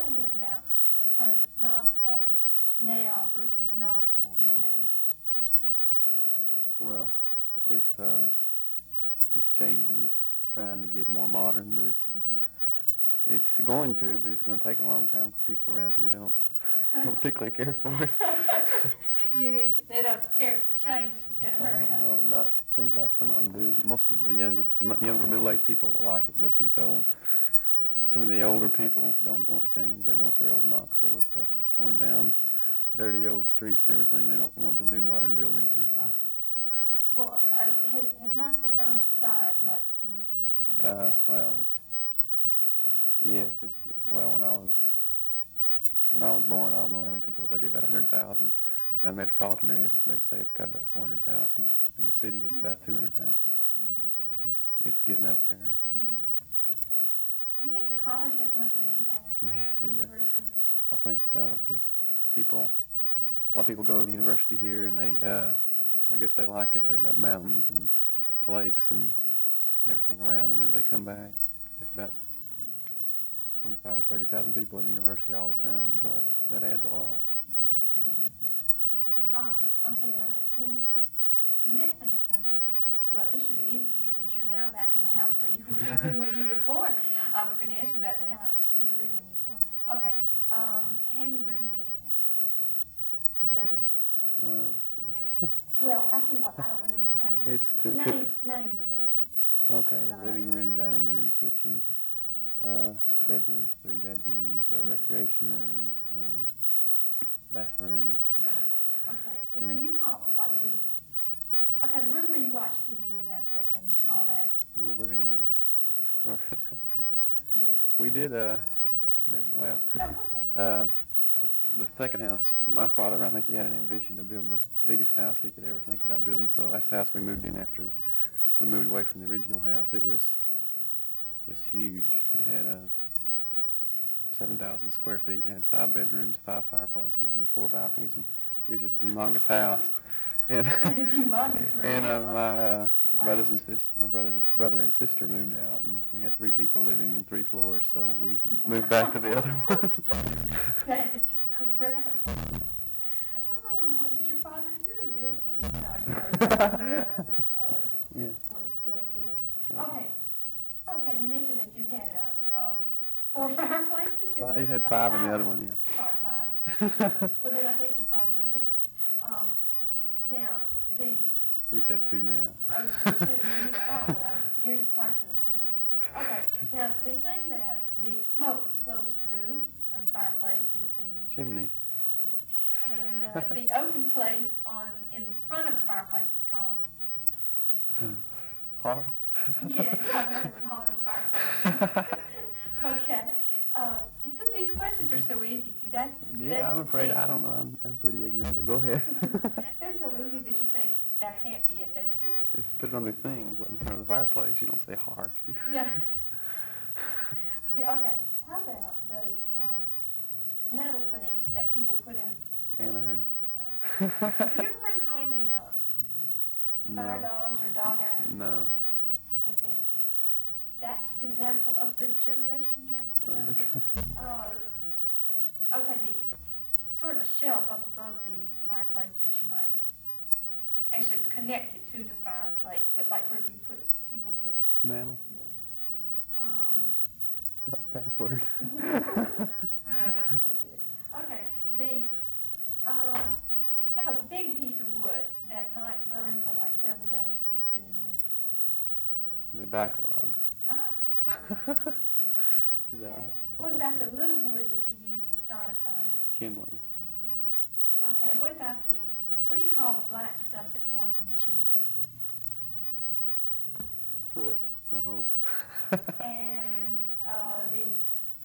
say then about kind of Knoxville now versus Knoxville then? Well, it's changing. It's trying to get more modern, but it's going to, but it's going to take a long time because people around here don't particularly care for it. They don't care for change in a hurry. I don't know. Not seems like some of them do. Most of the younger middle-aged people like it, but some of the older people don't want change. They want their old Knoxville with the torn down, dirty old streets and everything. They don't want the new modern buildings and everything. Well, has Knoxville grown in size much? Can you tell? Well, well, when I was born, I don't know how many people, maybe about 100,000. Now, metropolitan areas, they say it's got about 400,000. In the city, it's about 200,000. It's getting up there. Do you think the college has much of an impact? Yeah, the university? I think so, because a lot of people go to the university here, and I guess they like it. They've got mountains and lakes and everything around them. Maybe they come back. There's about 25 or 30,000 people in the university all the time, so that adds a lot. Okay, now the next thing is going to be, well, this should be easy for you since you're now back in the house where you were living when you were born. I was going to ask you about the house you were living in when you were born. Okay, how many rooms did it have? Does it have? Well, let's see. Well, I tell you what, I don't really mean how many. Name the rooms. Okay, living room, dining room, kitchen, bedrooms, 3 bedrooms, recreation room, bathrooms. Okay, and so you call like the room where you watch TV and that sort of thing, you call that? The living room. Okay. Yes. We did, No, go ahead. The second house, my father, I think he had an ambition to build the biggest house he could ever think about building, so that's the house we moved in after we moved away from the original house. It was just huge. It had 7,000 square feet and had 5 bedrooms, 5 fireplaces, and 4 balconies, and it was just a humongous house. And my brothers and sister, my brother and sister moved out, and we had 3 people living in 3 floors, so we moved back to the other one. That is incredible. What does your father do? Build cities? Yeah. Still. Okay, you mentioned that you had 4 fireplaces? It had 5 in the other one, yeah. Sorry, 5. Well, then I think you probably know this. Now, we just have 2 now. Oh, 2. Well, you probably still remember it. Okay, now the thing that the smoke goes through on the fireplace is the chimney. And the open place in front of the fireplace is called? Hearth? Yeah, it's called the fireplace. Okay. You see, these questions are so easy. See, I'm afraid I don't know. I'm pretty ignorant, but go ahead. They're so easy that you think that can't be it. That's too easy. Just put it on the things, but in front of the fireplace, you don't say hearth. Yeah. Okay. How about those metal things that people put in? Anahern. Do you ever call anything else? No. Fire dogs or dog irons? No. Okay. That's an example of the generation gap. Okay, the sort of a shelf up above the fireplace that you might. Actually, it's connected to the fireplace, but like where people put. Mantle. Like password. Okay, like a big piece of wood that might burn for like several days that you put in there. The backlog. Okay. What about the little wood that you use to start a fire? Kindling. Okay, what do you call the black stuff that forms in the chimney? Soot, I hope. And